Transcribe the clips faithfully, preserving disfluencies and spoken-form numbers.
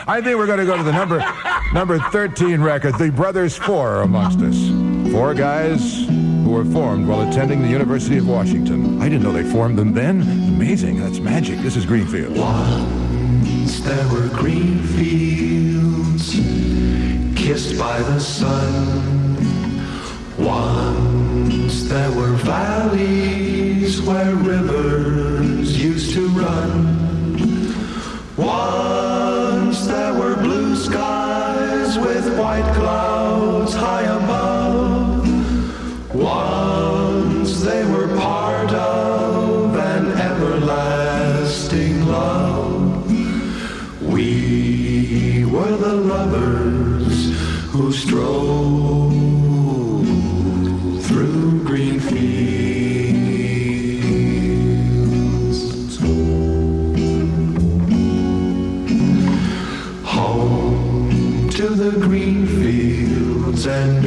I think we're going to go to the number number thirteen record. The Brothers Four are amongst us. Four guys who were formed while attending the University of Washington. I didn't know they formed them then. Amazing. That's magic. This is Greenfield. Once there were green fields kissed by the sun. Once there were valleys where rivers used to run. Once there were blue skies with white clouds high above. Once they were part of an everlasting love. We were the lovers who strolled through green fields. Home to the green fields and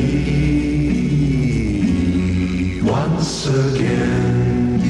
me once again.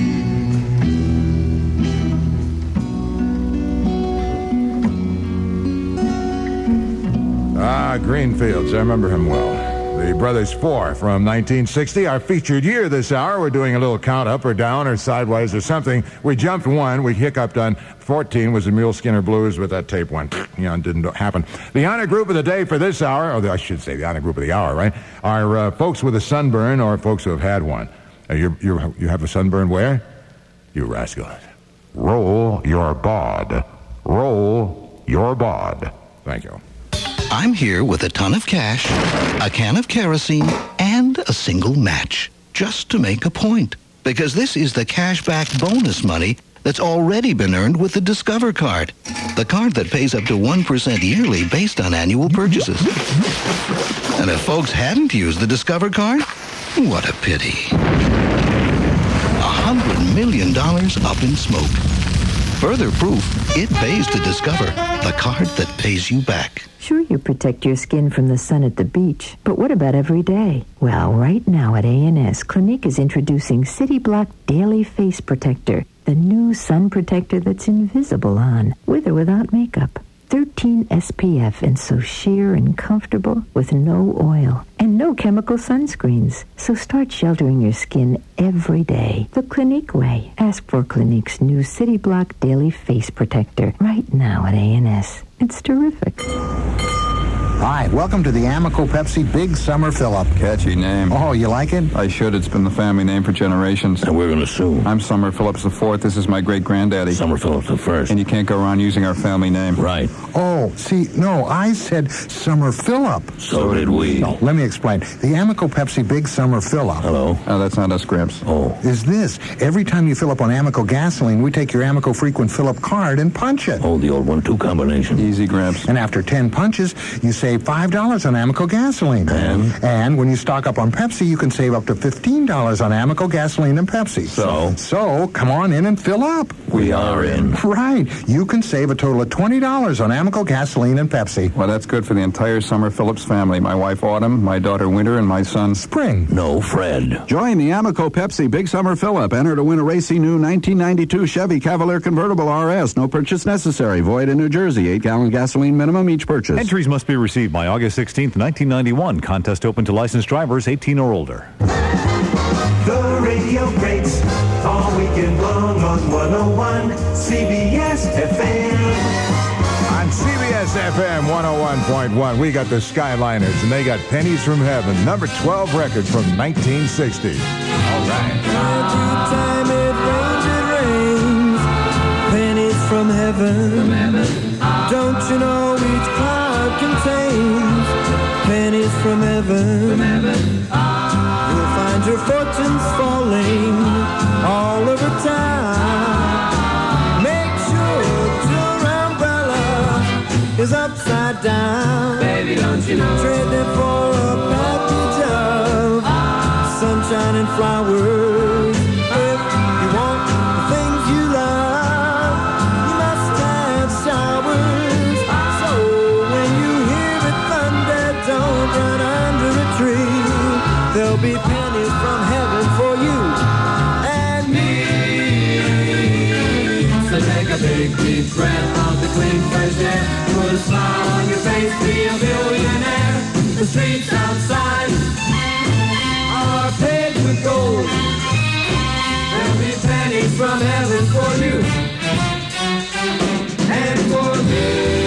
Ah, Greenfields. I remember him well. The Brothers Four from nineteen sixty, our featured year this hour. We're doing a little count up or down or sideways or something. We jumped one. We hiccuped on fourteen was the Mule Skinner Blues, but that tape went, you know, didn't happen. The honor group of the day for this hour, or the, I should say the honor group of the hour, right, are uh, folks with a sunburn or folks who have had one. Uh, you're, you're, you have a sunburn where? You rascal. Roll your bod. Roll your bod. Thank you. I'm here with a ton of cash, a can of kerosene, and a single match, just to make a point. Because this is the cashback bonus money that's already been earned with the Discover card, the card that pays up to one percent yearly based on annual purchases. And if folks hadn't used the Discover card, what a pity. A hundred million dollars up in smoke. Further proof, it pays to Discover, the card that pays you back. Sure, you protect your skin from the sun at the beach, but what about every day? Well, right now at A and S, Clinique is introducing City Block Daily Face Protector, the new sun protector that's invisible on, with or without makeup. thirteen S P F and so sheer and comfortable with no oil and no chemical sunscreens. So start sheltering your skin every day the Clinique way. Ask for Clinique's new City Block Daily Face Protector right now at A and S. It's terrific. Hi, welcome to the Amoco Pepsi Big Summer Fill-Up. Catchy name. Oh, you like it? I should. It's been the family name for generations. And we're going to sue. I'm Summer Phillips the Fourth. This is my great-granddaddy. Summer Phillips the First. And you can't go around using our family name. Right. Oh, see, no, I said Summer Fill-Up. So did we. No, let me explain. The Amoco Pepsi Big Summer Fill-Up. Hello? Oh, that's not us, Gramps. Oh. Is this. Every time you fill up on Amoco gasoline, we take your Amoco Frequent Fill-Up card and punch it. Oh, the old one two combination. Easy, Gramps. And after ten punches, you save five dollars on Amoco gasoline. And? And when you stock up on Pepsi, you can save up to fifteen dollars on Amoco gasoline and Pepsi. So? So, come on in and fill up. We are in. Right. You can save a total of twenty dollars on Amoco gasoline and Pepsi. Well, that's good for the entire Summer Phillips family. My wife, Autumn, my daughter, Winter, and my son, Spring. No, Fred. Join the Amoco Pepsi Big Summer Fill-Up. Enter to win a racy new nineteen ninety-two Chevy Cavalier Convertible R S. No purchase necessary. Void in New Jersey. eight gallon gasoline minimum each purchase. Entries must be received by August sixteenth, nineteen ninety-one. Contest open to licensed drivers eighteen or older. The radio breaks all weekend long on one oh one C B S F M. On C B S F M one oh one point one, we got the Skyliners, and they got Pennies from Heaven, number twelve record from nineteen sixty. All right. Time it rains, it rains, pennies from heaven. From heaven. Don't you know each cloud contains pennies from heaven? From heaven. You'll find your fortunes falling all over town. Make sure your umbrella is upside down. Baby, don't you know? Trade them for a package of sunshine and flowers. If you want the things you love, you must have showers. So when you hear it thunder, don't run under a tree. There'll be pennies from heaven for you and me. So take a big deep breath of the clean fresh air. Put a smile be a billionaire. The streets outside are paved with gold. There'll be pennies from heaven for you and for me.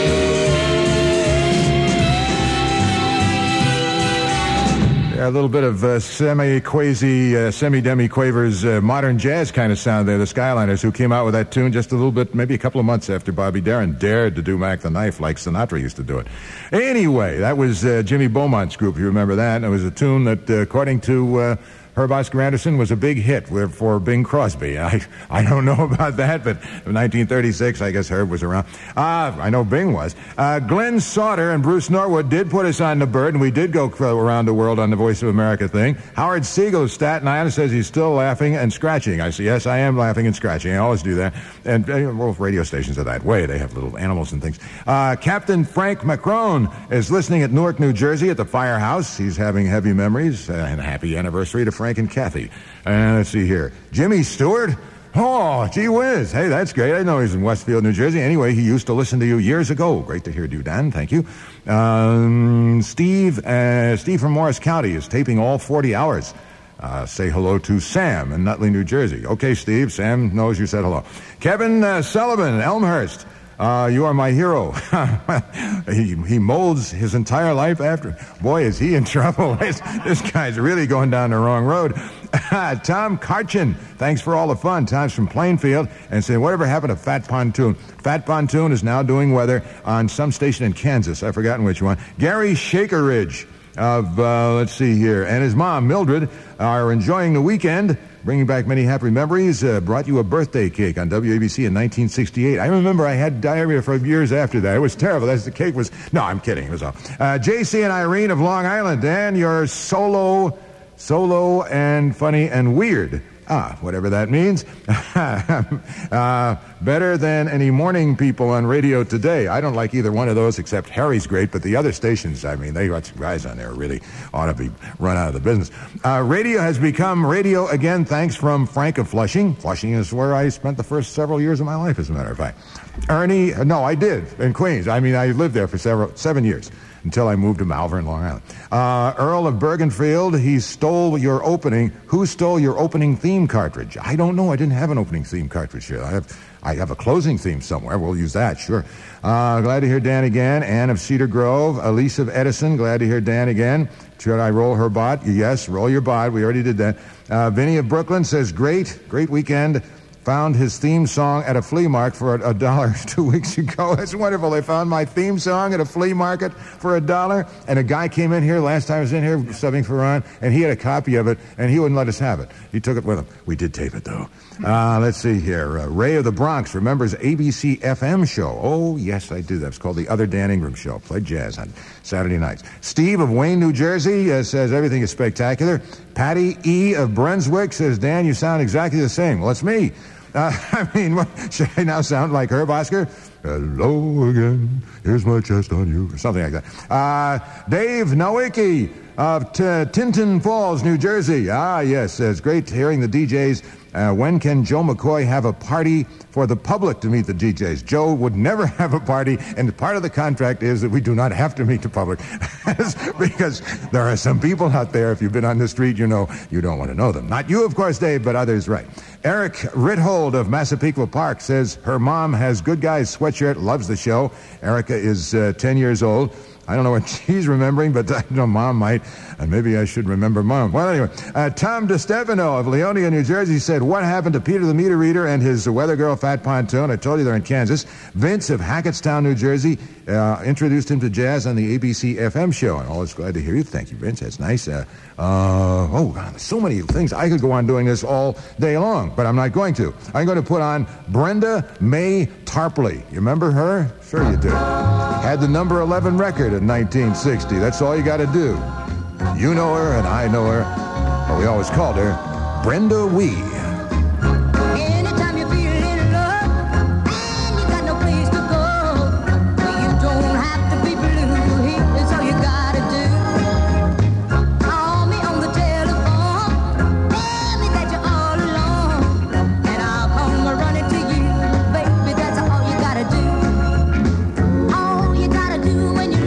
Yeah, a little bit of uh, semi-quasi, uh, semi-demi-quavers, uh, modern jazz kind of sound there. The Skyliners, who came out with that tune just a little bit, maybe a couple of months after Bobby Darin dared to do Mac the Knife like Sinatra used to do it. Anyway, that was uh, Jimmy Beaumont's group, if you remember that. And it was a tune that, uh, according to uh, Herb Oscar Anderson, was a big hit for Bing Crosby. I I don't know about that, but in nineteen thirty-six, I guess Herb was around. Ah, uh, I know Bing was. Uh, Glenn Sauter and Bruce Norwood did put us on the bird, and we did go around the world on the Voice of America thing. Howard Siegel of Staten Island says he's still laughing and scratching. I say, yes, I am laughing and scratching. I always do that. And uh, both radio stations are that way. They have little animals and things. Uh, Captain Frank Macron is listening at Newark, New Jersey at the Firehouse. He's having heavy memories uh, and a happy anniversary to Frank and Kathy. And let's see here. Jimmy Stewart? Oh, gee whiz. Hey, that's great. I know he's in Westfield, New Jersey. Anyway, he used to listen to you years ago. Great to hear you, Dan. Thank you. Um, Steve, uh, Steve from Morris County is taping all forty hours. Uh, say hello to Sam in Nutley, New Jersey. Okay, Steve. Sam knows you said hello. Kevin uh, Sullivan, Elmhurst. Uh, you are my hero. he, he molds his entire life after. Boy, is he in trouble. this, this guy's really going down the wrong road. Tom Karchin, thanks for all the fun. Tom's from Plainfield and saying, whatever happened to Fat Pontoon? Fat Pontoon is now doing weather on some station in Kansas. I've forgotten which one. Gary Shakeridge of, uh, let's see here, and his mom, Mildred, are enjoying the weekend, bringing back many happy memories. Uh, brought you a birthday cake on W A B C in nineteen sixty-eight. I remember I had diarrhea for years after that. It was terrible. That's the cake was... No, I'm kidding. It was all... Uh, J C and Irene of Long Island. Dan, you're solo, solo and funny and weird. Ah, whatever that means. uh, better than any morning people on radio today. I don't like either one of those except Harry's great, but the other stations, I mean, they got some guys on there really ought to be run out of the business. Uh, radio has become radio again, thanks from Frank of Flushing. Flushing is where I spent the first several years of my life, as a matter of fact. Ernie, no, I did, in Queens. I mean, I lived there for several, seven years. Until I moved to Malvern, Long Island. Uh, Earl of Bergenfield, he stole your opening. Who stole your opening theme cartridge? I don't know. I didn't have an opening theme cartridge here. I have I have a closing theme somewhere. We'll use that, sure. Uh, glad to hear Dan again. Ann of Cedar Grove. Elise of Edison, glad to hear Dan again. Should I roll her bot? Yes, roll your bot. We already did that. Uh, Vinny of Brooklyn says, great, great weekend. Found his theme song at a flea market for a, a dollar two weeks ago. That's wonderful. They found my theme song at a flea market for a dollar, and a guy came in here last time I was in here subbing for Ron, and he had a copy of it, and he wouldn't let us have it. He took it with him. We did tape it, though. Uh, let's see here. Uh, Ray of the Bronx remembers A B C F M show. Oh, yes, I do. That's called the Other Dan Ingram Show. Played jazz on Saturday nights. Steve of Wayne, New Jersey uh, says everything is spectacular. Patty E. of Brunswick says, Dan, you sound exactly the same. Well, it's me. Uh, I mean, what, should I now sound like Herb Oscar? Hello again, here's my chest on you, or something like that. Uh, Dave Nowicki of T- Tinton Falls, New Jersey. Ah, yes, it's great hearing the D Js. Uh, when can Joe McCoy have a party for the public to meet the D Js? Joe would never have a party, and part of the contract is that we do not have to meet the public. Because there are some people out there, if you've been on the street, you know, you don't want to know them. Not you, of course, Dave, but others, right. Eric Rithold of Massapequa Park says her mom has Good Guys sweatshirt, loves the show. Erica is uh, ten years old. I don't know what she's remembering, but I know Mom might, and maybe I should remember Mom. Well, anyway, uh, Tom DeStefano of Leonia, New Jersey said, what happened to Peter the Meter Reader and his weather girl, Fat Pontoon? I told you they're in Kansas. Vince of Hackettstown, New Jersey, uh, introduced him to jazz on the A B C F M show. I'm always glad to hear you. Thank you, Vince. That's nice. Uh, uh, oh, God, there's so many things. I could go on doing this all day long, but I'm not going to. I'm going to put on Brenda Mae Tarpley. You remember her? Sure you do. Had the number eleven record in nineteen sixty. That's all you got to do. You know her, and I know her. But we always called her Brenda Wee. Anytime you're feeling love and you got no place to go, you don't have to be blue. Here's all you got to do. Call me on the telephone. Tell me that you're all alone. And I'll come running to you. Baby, that's all you got to do. All you got to do when you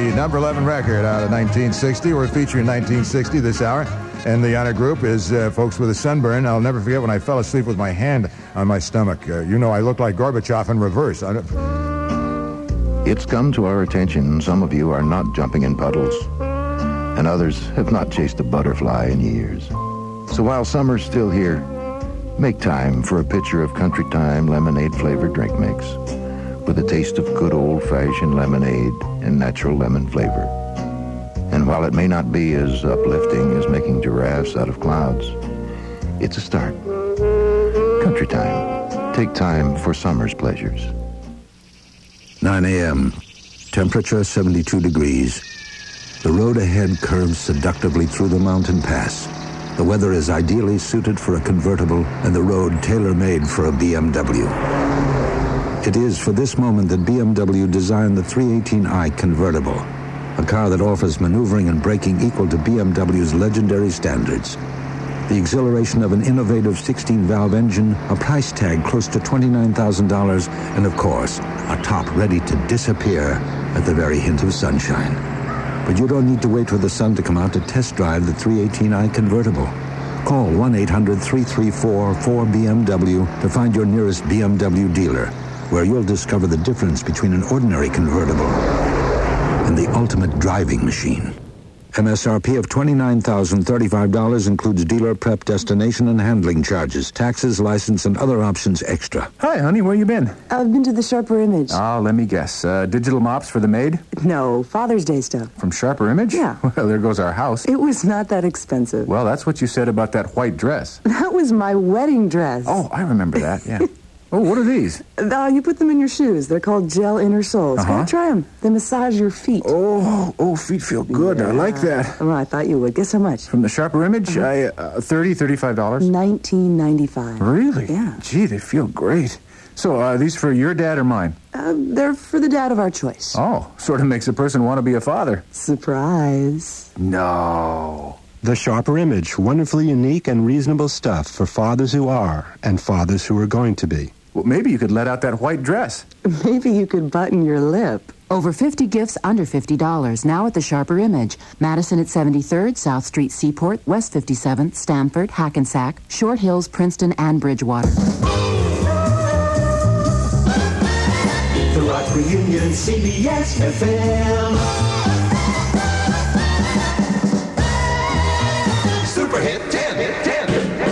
the number eleven record out of nineteen sixty. We're featuring nineteen sixty this hour. And the honor group is uh, folks with a sunburn. I'll never forget when I fell asleep with my hand on my stomach. Uh, you know, I looked like Gorbachev in reverse. I don't... It's come to our attention some of you are not jumping in puddles, and others have not chased a butterfly in years. So while summer's still here, make time for a pitcher of Country Time lemonade-flavored drink mix with a taste of good old-fashioned lemonade and natural lemon flavor. And while it may not be as uplifting as making giraffes out of clouds, it's a start. Country Time. Take time for summer's pleasures. nine a.m. Temperature seventy-two degrees. The road ahead curves seductively through the mountain pass. The weather is ideally suited for a convertible and the road tailor-made for a B M W. It is for this moment that B M W designed the three eighteen i convertible, a car that offers maneuvering and braking equal to B M W's legendary standards. The exhilaration of an innovative sixteen-valve engine, a price tag close to twenty-nine thousand dollars, and of course, a top ready to disappear at the very hint of sunshine. But you don't need to wait for the sun to come out to test drive the three eighteen i convertible. Call one eight hundred three three four four B M W to find your nearest B M W dealer, where you'll discover the difference between an ordinary convertible and the ultimate driving machine. M S R P of twenty-nine thousand thirty-five dollars includes dealer prep, destination, and handling charges, taxes, license, and other options extra. Hi, honey, where you been? I've been to the Sharper Image. Oh, let me guess. Uh, digital mops for the maid? No, Father's Day stuff. From Sharper Image? Yeah. Well, there goes our house. It was not that expensive. Well, that's what you said about that white dress. That was my wedding dress. Oh, I remember that, yeah. Oh, what are these? Uh, you put them in your shoes. They're called gel inner soles. Uh-huh. Go try them. They massage your feet. Oh, oh, feet feel good. Yeah. I like that. Well, I thought you would. Guess how much? From the Sharper Image? Uh-huh. I, uh, thirty dollars, thirty-five dollars? nineteen ninety-five. Really? Yeah. Gee, they feel great. So, are these for your dad or mine? Uh, they're for the dad of our choice. Oh, sort of makes a person want to be a father. Surprise. No. The Sharper Image. Wonderfully unique and reasonable stuff for fathers who are and fathers who are going to be. Well, maybe you could let out that white dress. Maybe you could button your lip. Over fifty gifts under fifty dollars, now at the Sharper Image. Madison at seventy-third, South Street Seaport, West fifty-seventh, Stamford, Hackensack, Short Hills, Princeton, and Bridgewater. The Rock Reunion, C B S F M. Super Hit ten, Hit ten.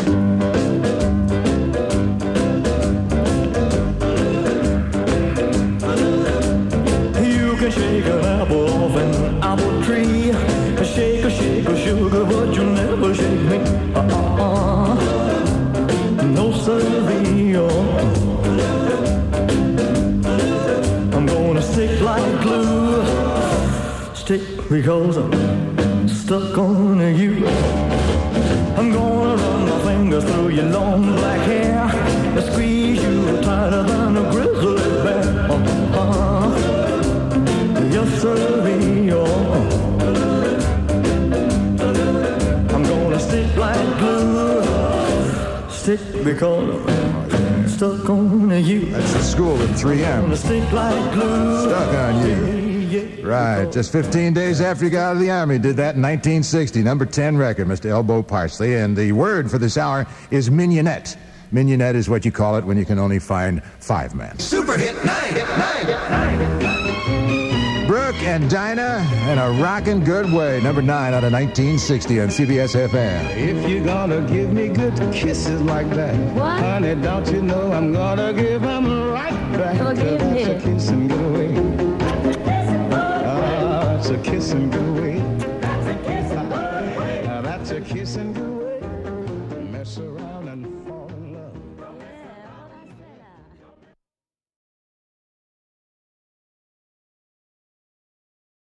Shake an apple off an apple tree. Shake a shake a sugar, but you never shake me. Uh-uh. No siree. I'm gonna stick like glue. Stick because I'm stuck on you. I'm gonna run my fingers through your long black hair and squeeze you tighter than a grizzly bear. Uh-uh. Yes, sir, I'm gonna stick like glue. Stick because I'm stuck on you. That's the school at three M. Gonna stick like glue. Stuck on you. Right, just fifteen days after you got out of the Army, did that in nineteen sixty, number ten record, Mister Elbow Parsley, and the word for this hour is mignonette. Mignonette is what you call it when you can only find five men. Super Hit nine, Hit nine, Hit nine. Brooke and Dinah in a rockin' good way, number nine out of nineteen sixty on C B S F M. If you're gonna give me good kisses like that, what? Honey, don't you know I'm gonna give them right back. Forgive That's me. a kiss and get away. Ah, that's a kiss and get away. That's a kiss and get away. That's a kiss and get away.